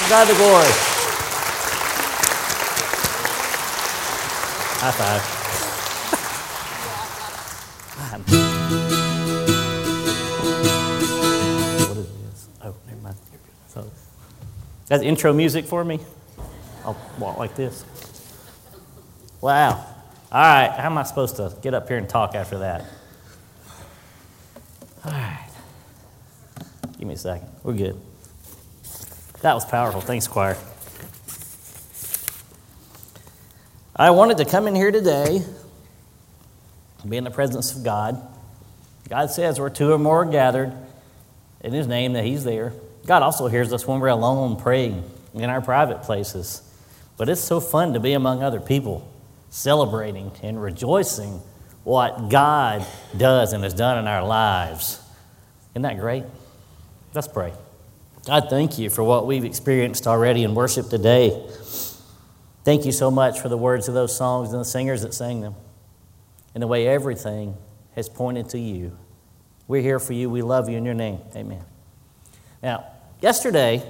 God the glory. High five. What is this? Oh, never mind. So, that's intro music for me. I'll walk like this. Wow. All right. How am I supposed to get up here and talk after that? All right. Give me a second. We're good. That was powerful. Thanks, choir. I wanted to come in here today, be in the presence of God. God says where two or more are gathered in His name, that He's there. God also hears us when we're alone praying in our private places. But it's so fun to be among other people, celebrating and rejoicing what God does and has done in our lives. Isn't that great? Let's pray. God, thank you for what we've experienced already in worship today. Thank you so much for the words of those songs and the singers that sang them, and the way everything has pointed to you. We're here for you. We love you in your name. Amen. Now, yesterday,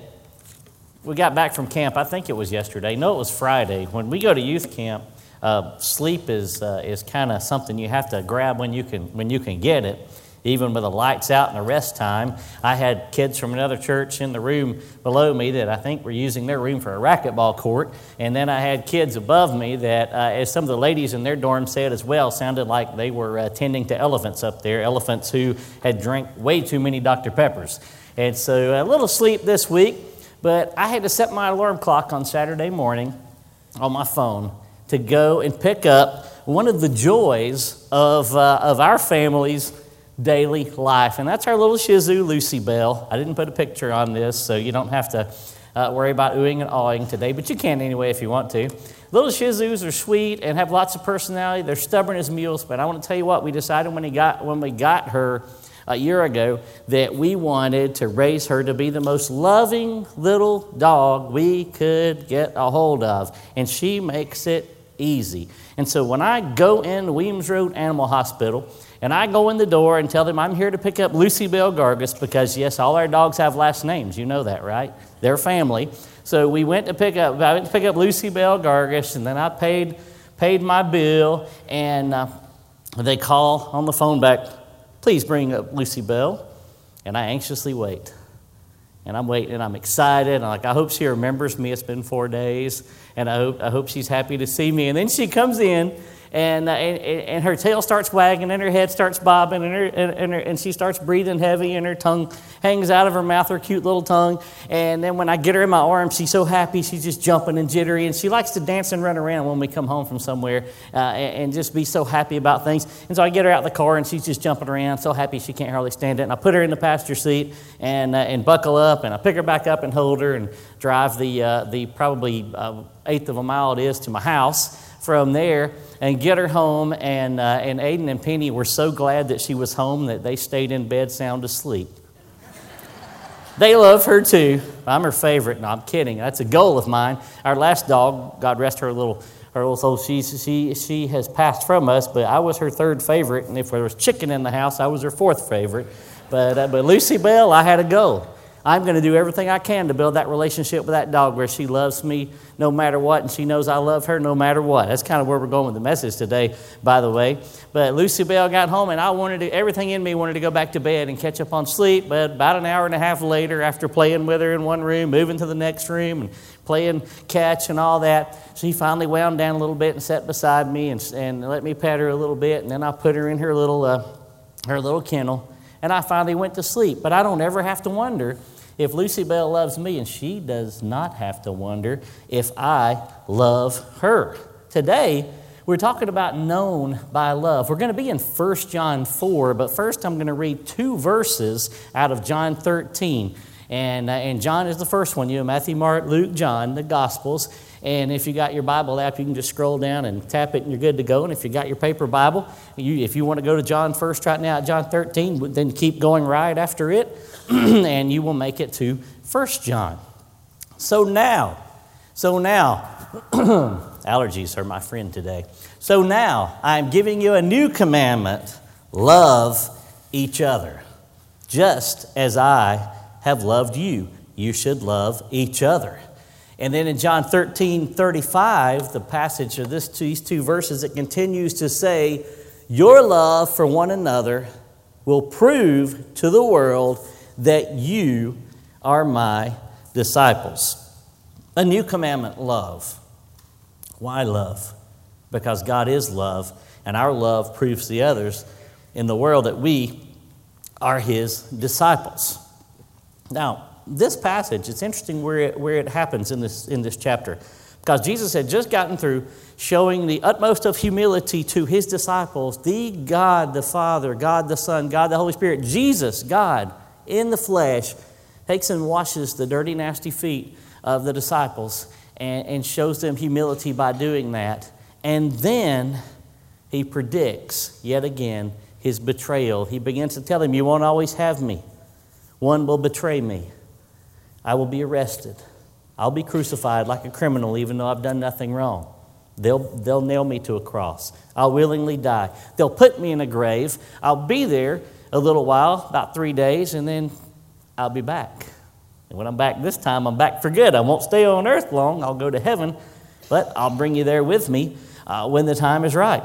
we got back from camp. I think it was yesterday. No, it was Friday. When we go to youth camp, sleep is kind of something you have to grab when you can get it. Even with the lights out and the rest time, I had kids from another church in the room below me that I think were using their room for a racquetball court. And then I had kids above me that, as some of the ladies in their dorm said as well, sounded like they were tending to elephants up there, elephants who had drank way too many Dr. Peppers. And so a little sleep this week, but I had to set my alarm clock on Saturday morning on my phone to go and pick up one of the joys of our family's daily life, and that's our little Shih Tzu, Lucy Bell. I didn't put a picture on this, so you don't have to worry about oohing and awing today, but you can anyway if you want to. Little Shih Tzus are sweet and have lots of personality. They're stubborn as mules, but I want to tell you what, we decided when we got her a year ago that we wanted to raise her to be the most loving little dog we could get a hold of, and she makes it easy. And so when I go in Weems Road Animal Hospital, and I go in the door and tell them I'm here to pick up Lucy Bell Gargus, because, yes, all our dogs have last names. You know that, right? They're family. So I went to pick up Lucy Bell Gargus, and then I paid my bill, and they call on the phone back, please bring up Lucy Bell. And I anxiously wait. And I'm waiting, and I'm excited. I hope she remembers me. It's been 4 days, and I hope she's happy to see me. And then she comes in, and her tail starts wagging, and her head starts bobbing, and she starts breathing heavy, and her tongue hangs out of her mouth, her cute little tongue. And then when I get her in my arms, she's so happy, she's just jumping and jittery, and she likes to dance and run around when we come home from somewhere and just be so happy about things. And so I get her out of the car, and she's just jumping around, so happy she can't hardly stand it. And I put her in the passenger seat and buckle up, and I pick her back up and hold her and drive the probably eighth of a mile it is to my house from there, and get her home. And Aiden and Penny were so glad that she was home that they stayed in bed sound asleep. They love her too. I'm her favorite. No, I'm kidding. That's a goal of mine. Our last dog, God rest her little soul, she has passed from us, but I was her third favorite. And if there was chicken in the house, I was her fourth favorite. But Lucy Bell, I had a goal. I'm going to do everything I can to build that relationship with that dog where she loves me no matter what, and she knows I love her no matter what. That's kind of where we're going with the message today, by the way. But Lucy Bell got home, and everything in me wanted to go back to bed and catch up on sleep. But about an hour and a half later, after playing with her in one room, moving to the next room, and playing catch and all that, she finally wound down a little bit and sat beside me and let me pet her a little bit. And then I put her in her little kennel, and I finally went to sleep. But I don't ever have to wonder if Lucy Bell loves me, and she does not have to wonder if I love her. Today, we're talking about known by love. We're going to be in 1 John 4, but first I'm going to read 2 verses out of John 13. And John is the first one. You know, Matthew, Mark, Luke, John, the Gospels. And if you got your Bible app, you can just scroll down and tap it, and you're good to go. And if you got your paper Bible, if you want to go to John first right now at John 13, then keep going right after it, and you will make it to 1 John. So now, allergies are my friend today. So now, I'm giving you a new commandment: love each other, just as I have loved you. you should love each other. And then in John 13:35, the passage of these two verses, it continues to say, your love for one another will prove to the world that you are my disciples. A new commandment, love. Why love? Because God is love, and our love proves to others in the world that we are his disciples. Now, this passage, it's interesting where it happens in this chapter, because Jesus had just gotten through showing the utmost of humility to his disciples, the God the Father, God the Son, God the Holy Spirit, Jesus, God in the flesh, takes and washes the dirty, nasty feet of the disciples and shows them humility by doing that. And then he predicts, yet again, his betrayal. He begins to tell them, you won't always have me. One will betray me. I will be arrested. I'll be crucified like a criminal even though I've done nothing wrong. They'll nail me to a cross. I'll willingly die. They'll put me in a grave. I'll be there a little while, about 3 days, and then I'll be back. And when I'm back this time, I'm back for good. I won't stay on earth long. I'll go to heaven, but I'll bring you there with me when the time is right.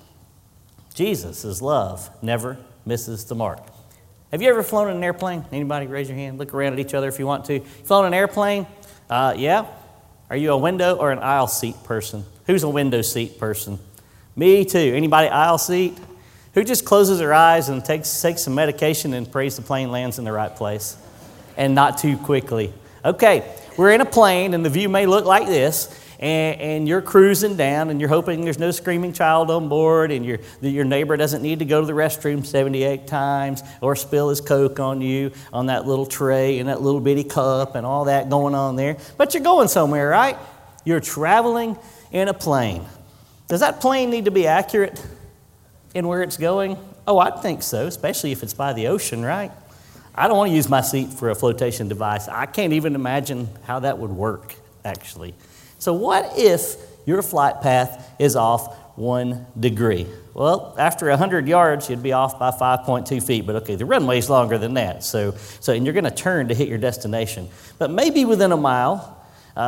Jesus' love never misses the mark. Have you ever flown in an airplane? Anybody raise your hand? Look around at each other if you want to. Flown in an airplane? Yeah? Are you a window or an aisle seat person? Who's a window seat person? Me too. Anybody aisle seat? Who just closes their eyes and takes some medication and prays the plane lands in the right place? And not too quickly. Okay, we're in a plane and the view may look like this. And you're cruising down and you're hoping there's no screaming child on board and your neighbor doesn't need to go to the restroom 78 times or spill his Coke on you on that little tray and that little bitty cup and all that going on there. But you're going somewhere, right? You're traveling in a plane. Does that plane need to be accurate in where it's going? Oh, I think so, especially if it's by the ocean, right? I don't want to use my seat for a flotation device. I can't even imagine how that would work, actually. So what if your flight path is off 1 degree? Well, after 100 yards, you'd be off by 5.2 feet. But okay, the runway's longer than that. So and you're going to turn to hit your destination. But maybe within a mile,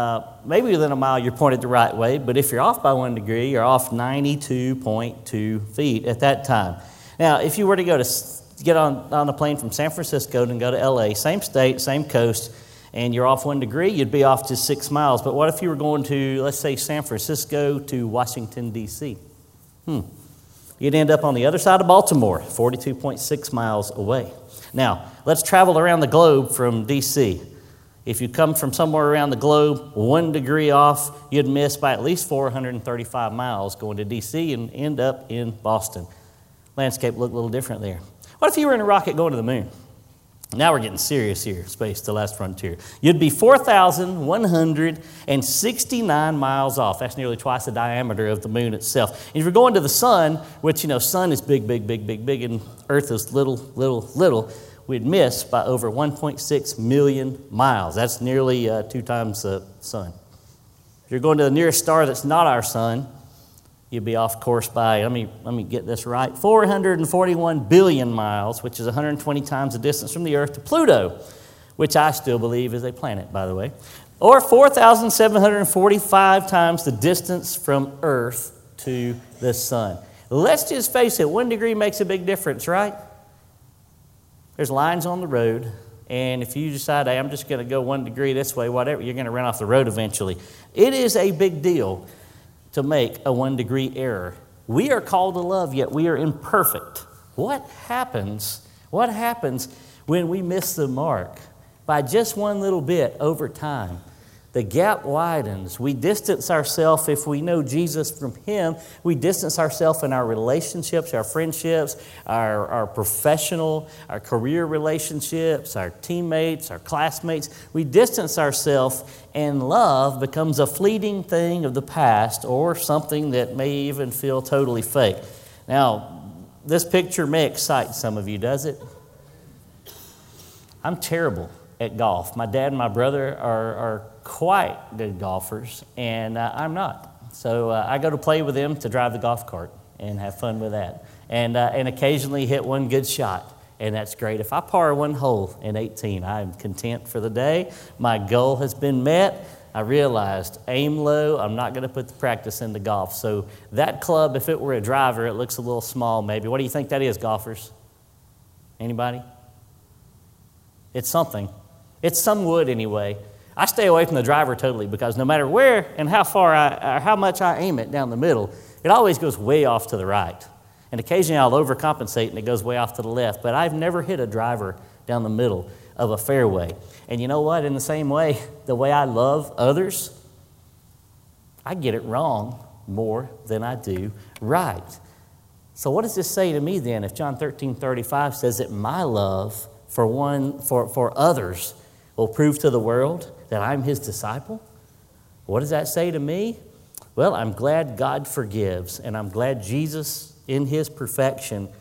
you're pointed the right way. But if you're off by 1 degree, you're off 92.2 feet at that time. Now, if you were to get on a plane from San Francisco and go to L.A., same state, same coast, and you're off 1 degree, you'd be off just 6 miles. But what if you were going to, let's say, San Francisco to Washington, D.C.? You'd end up on the other side of Baltimore, 42.6 miles away. Now, let's travel around the globe from D.C. If you come from somewhere around the globe, 1 degree off, you'd miss by at least 435 miles going to D.C. and end up in Boston. Landscape looked a little different there. What if you were in a rocket going to the moon? Now we're getting serious here, space, the last frontier. You'd be 4,169 miles off. That's nearly twice the diameter of the moon itself. And if you're going to the sun, which, sun is big, and Earth is little, we'd miss by over 1.6 million miles. That's nearly 2 times the sun. If you're going to the nearest star that's not our sun, you'd be off course by, let me get this right, 441 billion miles, which is 120 times the distance from the Earth to Pluto, which I still believe is a planet, by the way, or 4,745 times the distance from Earth to the sun. Let's just face it, 1 degree makes a big difference, right? There's lines on the road, and if you decide, hey, I'm just going to go 1 degree this way, whatever, you're going to run off the road eventually. It is a big deal to make a 1 degree error. We are called to love, yet we are imperfect. What happens when we miss the mark? By just one little bit over time, the gap widens. We distance ourselves if we know Jesus from Him. We distance ourselves in our relationships, our friendships, our professional, our career relationships, our teammates, our classmates. We distance ourselves, and love becomes a fleeting thing of the past or something that may even feel totally fake. Now, this picture may excite some of you, does it? I'm terrible at golf. My dad and my brother are quite good golfers, and I'm not. So I go to play with them to drive the golf cart and have fun with that, and occasionally hit one good shot. and that's great. If I par one hole in 18, I am content for the day. My goal has been met. I realized, aim low, I'm not going to put the practice into golf. So that club, if it were a driver, it looks a little small maybe. What do you think that is, golfers? Anybody? It's something. It's some wood anyway. I stay away from the driver totally because no matter where and how far or how much I aim it down the middle, it always goes way off to the right. And occasionally I'll overcompensate and it goes way off to the left. But I've never hit a driver down the middle of a fairway. And you know what? In the same way, the way I love others, I get it wrong more than I do right. So what does this say to me then? If John 13:35 says that my love for others will prove to the world that I'm his disciple, what does that say to me? Well, I'm glad God forgives, and I'm glad Jesus, in his perfection,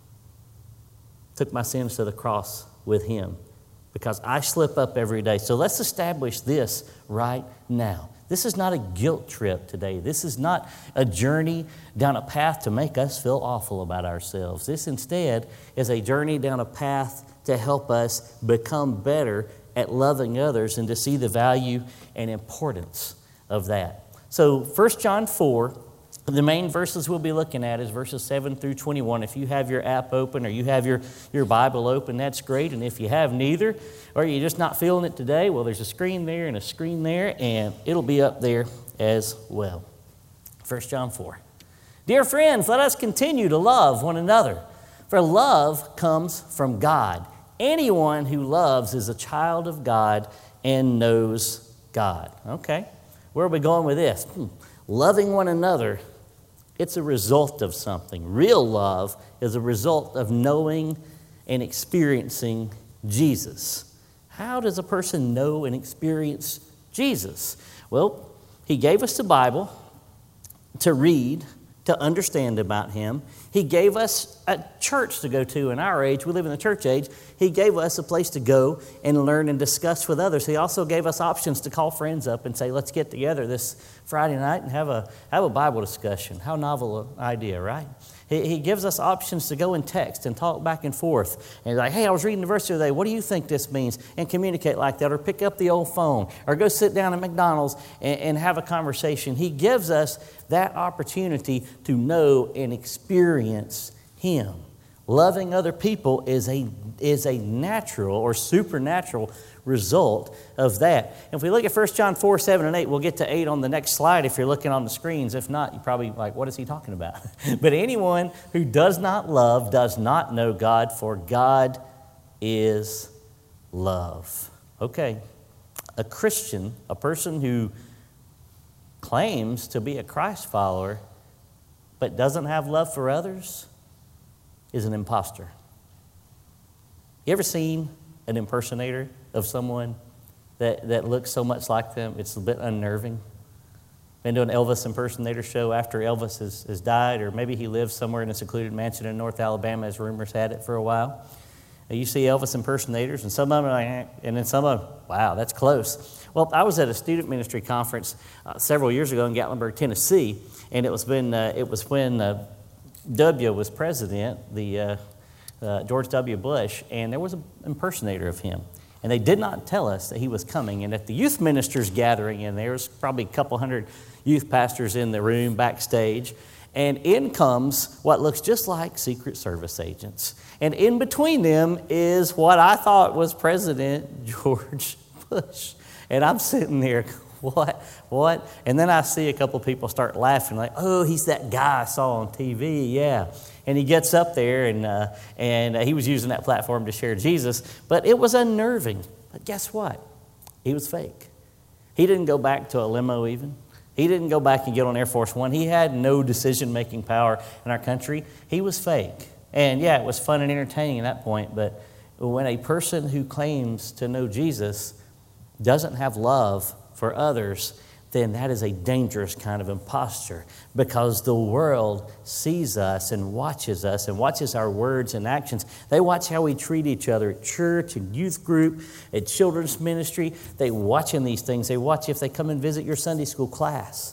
took my sins to the cross with him, because I slip up every day. So let's establish this right now. This is not a guilt trip today. This is not a journey down a path to make us feel awful about ourselves. This instead is a journey down a path to help us become better at loving others and to see the value and importance of that. So 1 John 4, the main verses we'll be looking at is verses 7 through 21. If you have your app open or you have your Bible open, that's great. And if you have neither, or you're just not feeling it today, well, there's a screen there and a screen there, and it'll be up there as well. 1 John 4. Dear friends, let us continue to love one another, for love comes from God. Anyone who loves is a child of God and knows God. Okay, where are we going with this? Loving one another, it's a result of something. Real love is a result of knowing and experiencing Jesus. How does a person know and experience Jesus? Well, he gave us the Bible to read, to understand about him. He gave us a church to go to in our age. We live in the church age. He gave us a place to go and learn and discuss with others. He also gave us options to call friends up and say, let's get together this Friday night and have a Bible discussion. How novel an idea, right? He gives us options to go and text and talk back and forth. And like, hey, I was reading the verse the other day. What do you think this means? And communicate like that. Or pick up the old phone. Or go sit down at McDonald's and have a conversation. He gives us that opportunity to know and experience him. Loving other people is a natural or supernatural result of that. And if we look at 1 John 4, 7, and 8, we'll get to 8 on the next slide if you're looking on the screens. If not, you're probably like, what is he talking about? But anyone who does not love does not know God, for God is love. Okay, a Christian, a person who claims to be a Christ follower but doesn't have love for others is an imposter. You ever seen an impersonator of someone that looks so much like them? It's a bit unnerving. Been to an Elvis impersonator show after Elvis has died, or maybe he lives somewhere in a secluded mansion in North Alabama, as rumors had it for a while. You see Elvis impersonators, and some of them are like, and then some of them, wow, that's close. Well, I was at a student ministry conference several years ago in Gatlinburg, Tennessee, and it was when W was president, George W. Bush, and there was an impersonator of him. And they did not tell us that he was coming. And at the youth ministers gathering, and there was probably a couple hundred youth pastors in the room backstage, and in comes what looks just like Secret Service agents. And in between them is what I thought was President George Bush. And I'm sitting there, what? And then I see a couple people start laughing like, oh, he's that guy I saw on TV, yeah. And he gets up there, and he was using that platform to share Jesus. But it was unnerving. But guess what? He was fake. He didn't go back to a limo even. He didn't go back and get on Air Force One. He had no decision-making power in our country. He was fake. And yeah, it was fun and entertaining at that point. But when a person who claims to know Jesus doesn't have love for others, then that is a dangerous kind of imposture, because the world sees us and watches our words and actions. They watch how we treat each other at church, at youth group, at children's ministry. They watching these things. They watch if they come and visit your Sunday school class.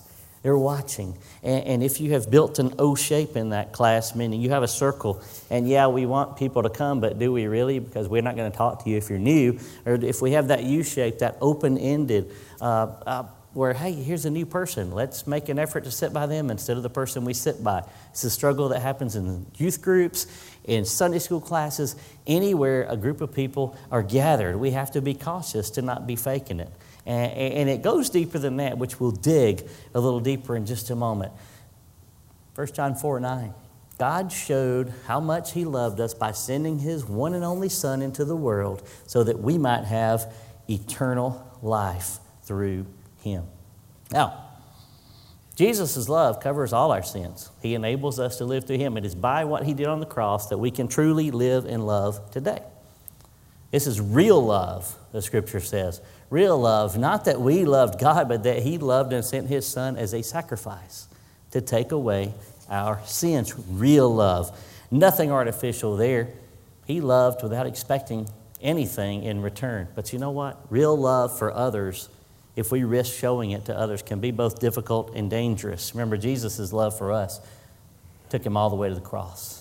They're watching. And if you have built an O shape in that class, meaning you have a circle, and yeah, we want people to come, but do we really? Because we're not going to talk to you if you're new. Or if we have that U shape, that open-ended, where, hey, here's a new person. Let's make an effort to sit by them instead of the person we sit by. It's a struggle that happens in youth groups, in Sunday school classes, anywhere a group of people are gathered. We have to be cautious to not be faking it. And it goes deeper than that, which we'll dig a little deeper in just a moment. 1 John 4:9. God showed how much He loved us by sending His one and only Son into the world so that we might have eternal life through Him. Now, Jesus' love covers all our sins. He enables us to live through Him. It is by what He did on the cross that we can truly live in love today. This is real love, the Scripture says. Real love, not that we loved God, but that He loved and sent His Son as a sacrifice to take away our sins. Real love. Nothing artificial there. He loved without expecting anything in return. But you know what? Real love for others, if we risk showing it to others, can be both difficult and dangerous. Remember, Jesus' love for us took Him all the way to the cross.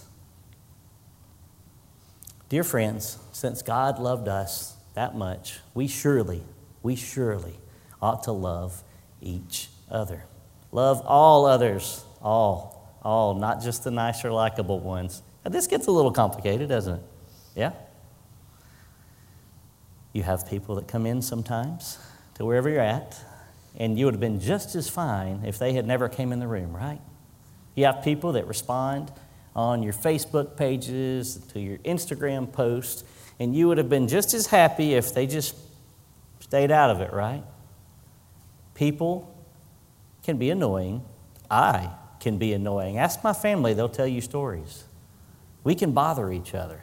Dear friends, since God loved us that much, we surely ought to love each other. Love all others, all, not just the nice or likable ones. Now, this gets a little complicated, doesn't it? Yeah? You have people that come in sometimes to wherever you're at, and you would have been just as fine if they had never came in the room, right? You have people that respond on your Facebook pages, to your Instagram posts, and you would have been just as happy if they just stayed out of it, right? People can be annoying. I can be annoying. Ask my family, they'll tell you stories. We can bother each other.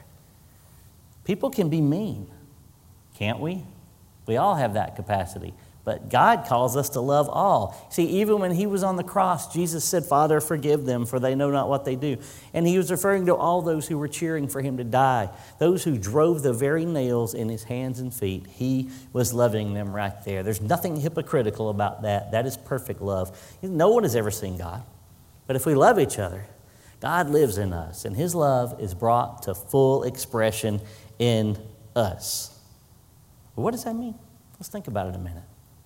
People can be mean, can't we? We all have that capacity. But God calls us to love all. See, even when He was on the cross, Jesus said, Father, forgive them, for they know not what they do. And He was referring to all those who were cheering for Him to die, those who drove the very nails in His hands and feet. He was loving them right there. There's nothing hypocritical about that. That is perfect love. No one has ever seen God. But if we love each other, God lives in us, and His love is brought to full expression in us. Well, what does that mean? Let's think about it a minute.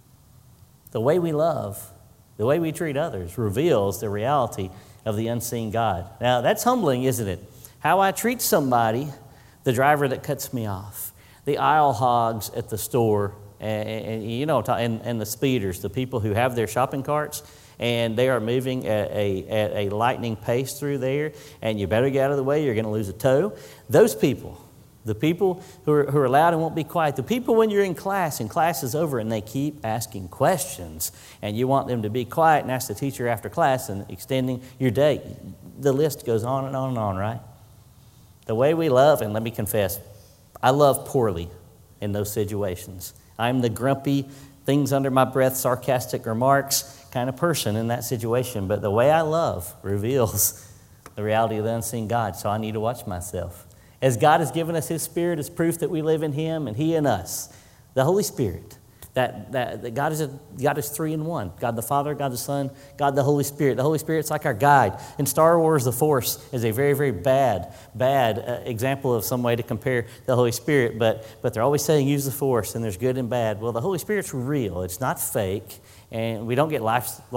The way we love, the way we treat others reveals the reality of the unseen God. Now, that's humbling, isn't it? How I treat somebody, the driver that cuts me off, the aisle hogs at the store, and the speeders, the people who have their shopping carts, and they are moving at a lightning pace through there, and you better get out of the way, you're going to lose a toe. Those people, the people who are loud and won't be quiet. The people when you're in class and class is over and they keep asking questions and you want them to be quiet and ask the teacher after class and extending your day. The list goes on and on and on, right? The way we love, and let me confess, I love poorly in those situations. I'm the grumpy, things under my breath, sarcastic remarks kind of person in that situation. But the way I love reveals the reality of the unseen God, so I need to watch myself. As God has given us His Spirit as proof that we live in Him and He in us, the Holy Spirit, that God is three in one. God the Father, God the Son, God the Holy Spirit. The Holy Spirit's like our guide. In Star Wars, the Force is a very, very bad example of some way to compare the Holy Spirit, but they're always saying use the Force, and there's good and bad. Well, the Holy Spirit's real. It's not fake, and we don't get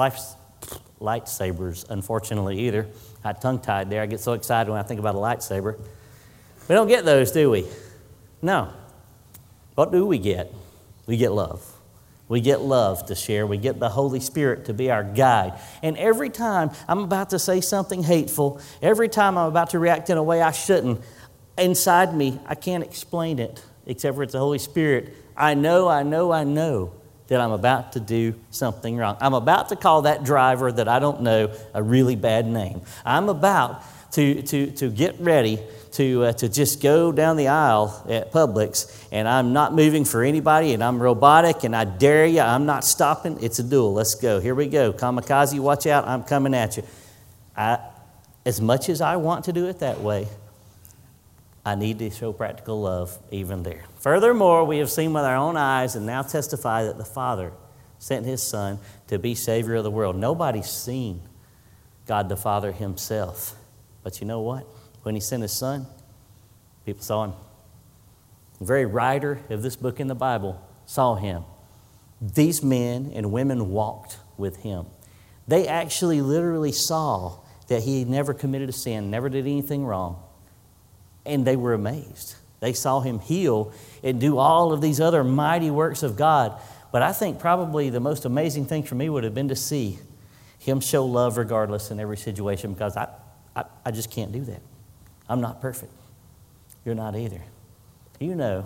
lightsabers, unfortunately, either. I tongue-tied there. I get so excited when I think about a lightsaber. We don't get those, do we? No. What do we get? We get love. We get love to share. We get the Holy Spirit to be our guide. And every time I'm about to say something hateful, every time I'm about to react in a way I shouldn't, inside me, I can't explain it, except for it's the Holy Spirit. I know that I'm about to do something wrong. I'm about to call that driver that I don't know a really bad name. I'm about to get ready to just go down the aisle at Publix, and I'm not moving for anybody, and I'm robotic, and I dare you, I'm not stopping. It's a duel. Let's go. Here we go. Kamikaze, watch out. I'm coming at you. As much as I want to do it that way, I need to show practical love even there. Furthermore, we have seen with our own eyes and now testify that the Father sent his Son to be Savior of the world. Nobody's seen God the Father himself. But you know what? When he sent his Son, people saw him. The very writer of this book in the Bible saw him. These men and women walked with him. They actually literally saw that he never committed a sin, never did anything wrong. And they were amazed. They saw him heal and do all of these other mighty works of God. But I think probably the most amazing thing for me would have been to see him show love regardless in every situation, because I just can't do that. I'm not perfect. You're not either. You know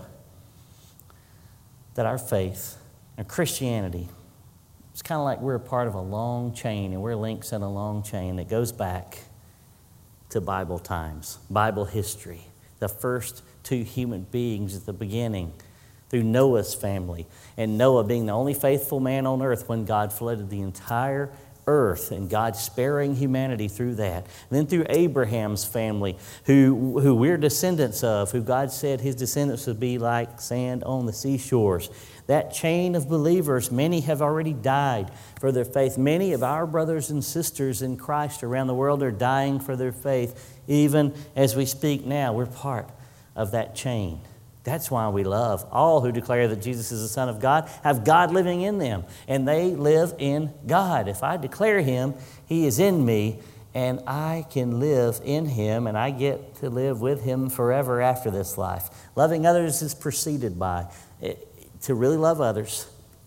that our faith and Christianity, it's kind of like we're a part of a long chain, and we're links in a long chain that goes back to Bible times, Bible history, the first two human beings at the beginning, through Noah's family, and Noah being the only faithful man on earth when God flooded the entire earth, and God sparing humanity through that. And then through Abraham's family, who we're descendants of, who God said his descendants would be like sand on the seashores. That chain of believers, many have already died for their faith. Many of our brothers and sisters in Christ around the world are dying for their faith. Even as we speak now, we're part of that chain. That's why we love. All who declare that Jesus is the Son of God have God living in them, and they live in God. If I declare him, he is in me, and I can live in him, and I get to live with him forever after this life. Loving others is preceded by, to really love others,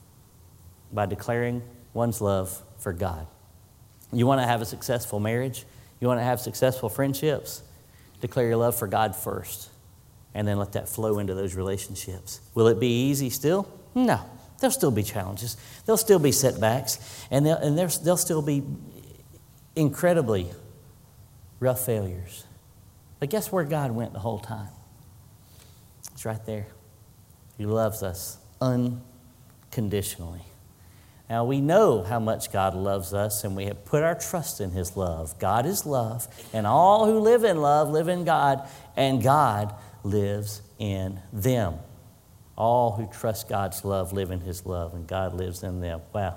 by declaring one's love for God. You want to have a successful marriage? You want to have successful friendships? Declare your love for God first, and then let that flow into those relationships. Will it be easy still? No. There'll still be challenges. There'll still be setbacks. And there'll still be incredibly rough failures. But guess where God went the whole time? It's right there. He loves us unconditionally. Now, we know how much God loves us, and we have put our trust in his love. God is love, and all who live in love live in God, and God lives in them. All who trust God's love live in his love, and God lives in them. Wow.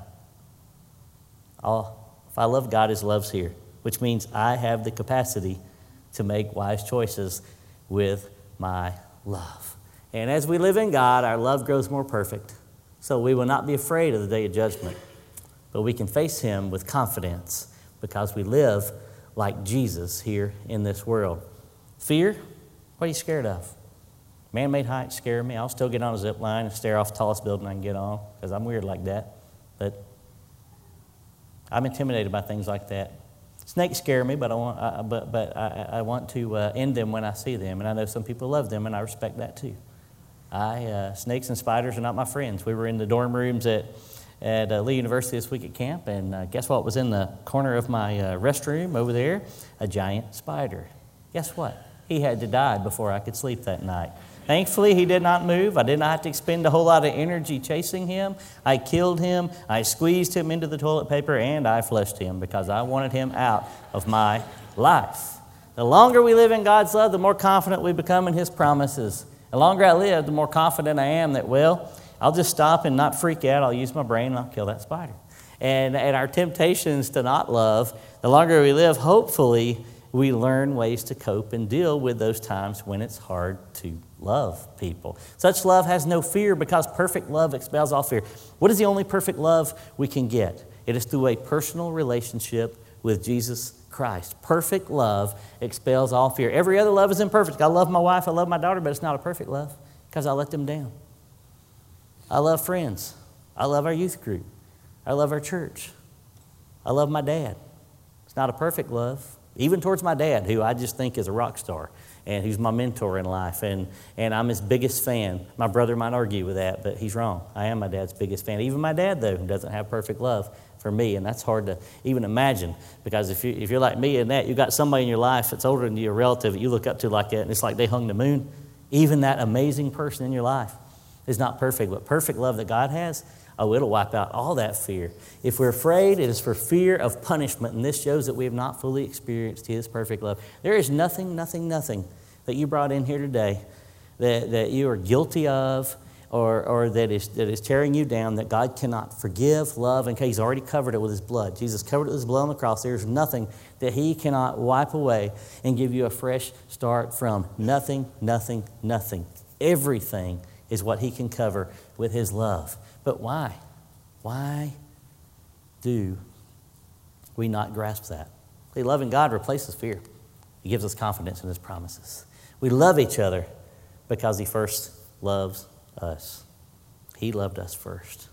If I love God, his love's here, which means I have the capacity to make wise choices with my love. And as we live in God, our love grows more perfect. So we will not be afraid of the day of judgment, but we can face him with confidence because we live like Jesus here in this world. Fear? What are you scared of? Man-made heights scare me. I'll still get on a zip line and stare off the tallest building I can get on because I'm weird like that. But I'm intimidated by things like that. Snakes scare me, but I want to end them when I see them. And I know some people love them, and I respect that too. Snakes and spiders are not my friends. We were in the dorm rooms at Lee University this week at camp, and guess what was in the corner of my restroom over there? A giant spider. Guess what? He had to die before I could sleep that night. Thankfully, he did not move. I did not have to expend a whole lot of energy chasing him. I killed him. I squeezed him into the toilet paper, and I flushed him because I wanted him out of my life. The longer we live in God's love, the more confident we become in his promises. The longer I live, the more confident I am that, I'll just stop and not freak out. I'll use my brain and I'll kill that spider. And our temptations to not love, the longer we live, hopefully, we learn ways to cope and deal with those times when it's hard to love people. Such love has no fear because perfect love expels all fear. What is the only perfect love we can get? It is through a personal relationship with Jesus Christ. Perfect love expels all fear. Every other love is imperfect. I love my wife, I love my daughter, but it's not a perfect love because I let them down. I love friends. I love our youth group. I love our church. I love my dad. It's not a perfect love. Even towards my dad, who I just think is a rock star and who's my mentor in life, and I'm his biggest fan. My brother might argue with that, but he's wrong. I am my dad's biggest fan. Even my dad, though, doesn't have perfect love for me, and that's hard to even imagine because if you're like me in that, you've got somebody in your life that's older than you, a relative that you look up to like that, and it's like they hung the moon. Even that amazing person in your life is not perfect, but perfect love that God has, it'll wipe out all that fear. If we're afraid, it is for fear of punishment, and this shows that we have not fully experienced his perfect love. There is nothing that you brought in here today that you are guilty of or that is tearing you down, that God cannot forgive, love, and He's already covered it with His blood. Jesus covered it with His blood on the cross. There's nothing that He cannot wipe away and give you a fresh start from. Nothing, nothing, nothing. Everything is what He can cover with His love. But why? Why do we not grasp that? See, loving God replaces fear. He gives us confidence in His promises. We love each other because He first loves us. He loved us first.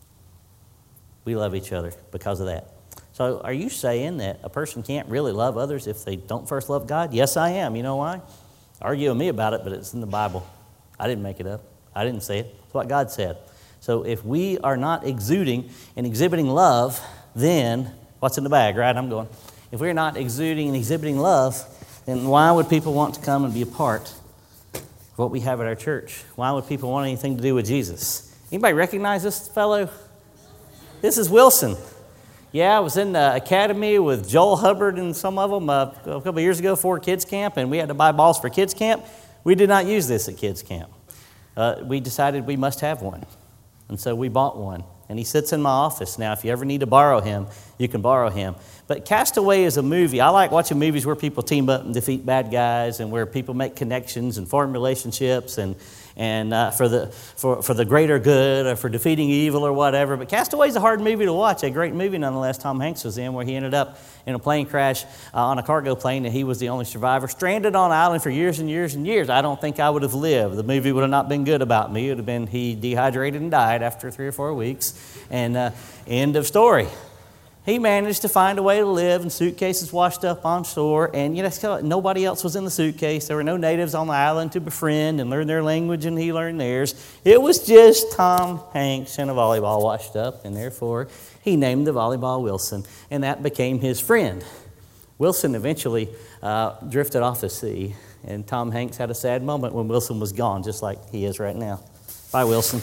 We love each other because of that. So are you saying that a person can't really love others if they don't first love God? Yes, I am. You know why? Argue with me about it, but it's in the Bible. I didn't make it up. I didn't say it. It's what God said. So if we are not exuding and exhibiting love, then what's in the bag, right? I'm going. If we're not exuding and exhibiting love, then why would people want to come and be a part what we have at our church? Why would people want anything to do with Jesus? Anybody recognize this fellow? This is Wilson. Yeah, I was in the academy with Joel Hubbard and some of them a couple of years ago for kids camp, and we had to buy balls for kids camp. We did not use this at kids camp. We decided we must have one, and so we bought one. And he sits in my office now. If you ever need to borrow him, you can borrow him. But Castaway is a movie. I like watching movies where people team up and defeat bad guys, and where people make connections and form relationships, and for the greater good, or for defeating evil, or whatever. But Castaway is a hard movie to watch. A great movie, nonetheless. Tom Hanks was in, where he ended up in a plane crash on a cargo plane, and he was the only survivor, stranded on an island for years and years and years. I don't think I would have lived. The movie would have not been good about me. It would have been he dehydrated and died after 3 or 4 weeks, and end of story. He managed to find a way to live, and suitcases washed up on shore, and nobody else was in the suitcase. There were no natives on the island to befriend and learn their language, and he learned theirs. It was just Tom Hanks and a volleyball washed up, and therefore he named the volleyball Wilson, and that became his friend. Wilson eventually drifted off the sea, and Tom Hanks had a sad moment when Wilson was gone, just like he is right now. Bye, Wilson.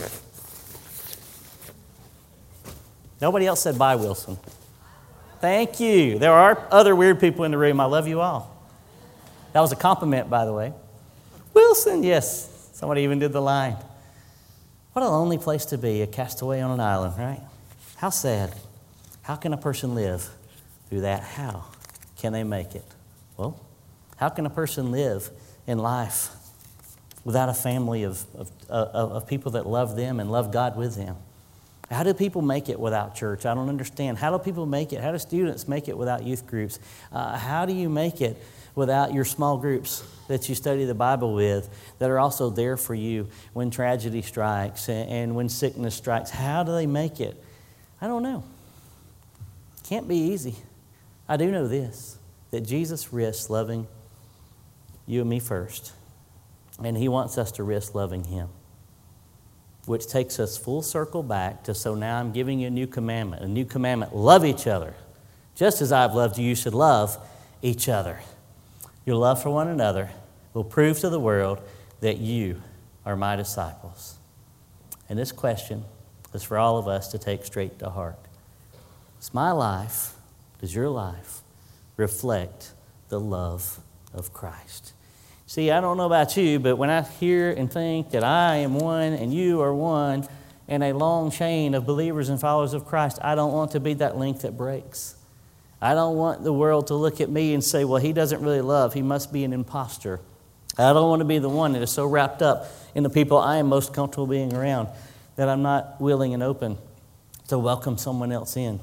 Nobody else said bye, Wilson. Thank you. There are other weird people in the room. I love you all. That was a compliment, by the way. Wilson, yes. Somebody even did the line. What a lonely place to be, a castaway on an island, right? How sad. How can a person live through that? How can they make it? Well, how can a person live in life without a family of people that love them and love God with them? How do people make it without church? I don't understand. How do people make it? How do students make it without youth groups? How do you make it without your small groups that you study the Bible with, that are also there for you when tragedy strikes and when sickness strikes? How do they make it? I don't know. Can't be easy. I do know this, that Jesus risks loving you and me first, and He wants us to risk loving Him. Which takes us full circle back to, so now I'm giving you a new commandment. Love each other. Just as I've loved you, you should love each other. Your love for one another will prove to the world that you are my disciples. And this question is for all of us to take straight to heart. Does my life, does your life reflect the love of Christ? See, I don't know about you, but when I hear and think that I am one and you are one in a long chain of believers and followers of Christ, I don't want to be that link that breaks. I don't want the world to look at me and say, well, he doesn't really love. He must be an imposter. I don't want to be the one that is so wrapped up in the people I am most comfortable being around that I'm not willing and open to welcome someone else in.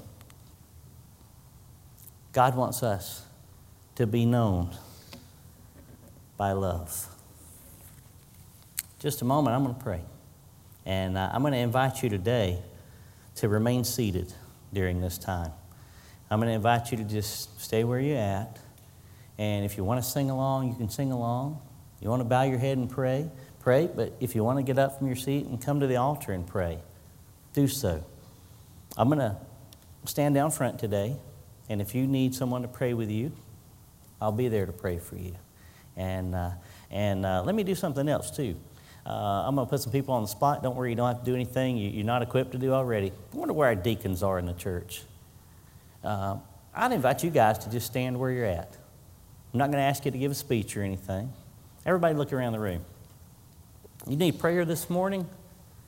God wants us to be known by love. Just a moment, I'm going to pray. And I'm going to invite you today to remain seated during this time. I'm going to invite you to just stay where you're at. And if you want to sing along, you can sing along. You want to bow your head and pray, pray. But if you want to get up from your seat and come to the altar and pray, do so. I'm going to stand down front today. And if you need someone to pray with you, I'll be there to pray for you. And let me do something else, too. I'm going to put some people on the spot. Don't worry, you don't have to do anything you're not equipped to do already. I wonder where our deacons are in the church. I'd invite you guys to just stand where you're at. I'm not going to ask you to give a speech or anything. Everybody look around the room. You need prayer this morning?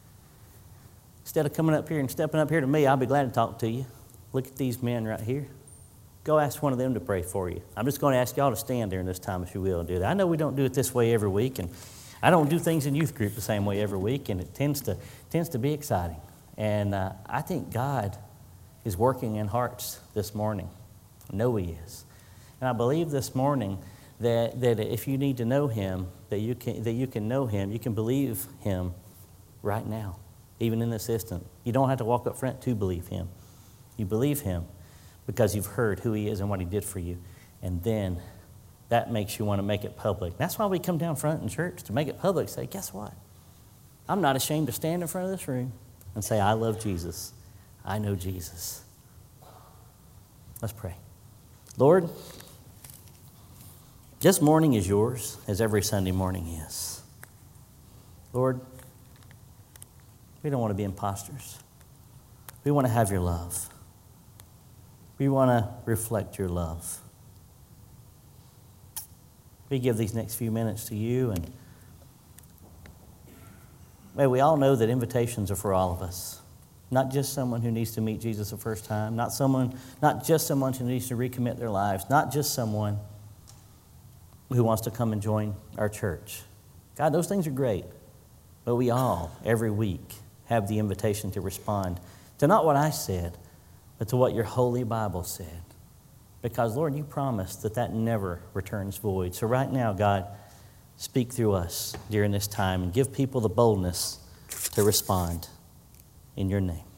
Instead of coming up here and stepping up here to me, I'll be glad to talk to you. Look at these men right here. Go ask one of them to pray for you. I'm just going to ask y'all to stand during this time, if you will, and do that. I know we don't do it this way every week, and I don't do things in youth group the same way every week, and it tends to be exciting. And I think God is working in hearts this morning. I know He is. And I believe this morning that if you need to know Him, that you can know Him, you can believe Him right now, even in this instant. You don't have to walk up front to believe Him. You believe Him because you've heard who He is and what He did for you. And then that makes you want to make it public. That's why we come down front in church, to make it public. Say, guess what? I'm not ashamed to stand in front of this room and say, I love Jesus. I know Jesus. Let's pray. Lord, this morning is yours, as every Sunday morning is. Lord, we don't want to be imposters. We want to have your love. We want to reflect your love. We give these next few minutes to you, and may we all know that invitations are for all of us. Not just someone who needs to meet Jesus the first time, not just someone who needs to recommit their lives, not just someone who wants to come and join our church. God, those things are great, but we all, every week, have the invitation to respond to not what I said, but to what your holy Bible said. Because, Lord, you promised that never returns void. So right now, God, speak through us during this time and give people the boldness to respond in your name.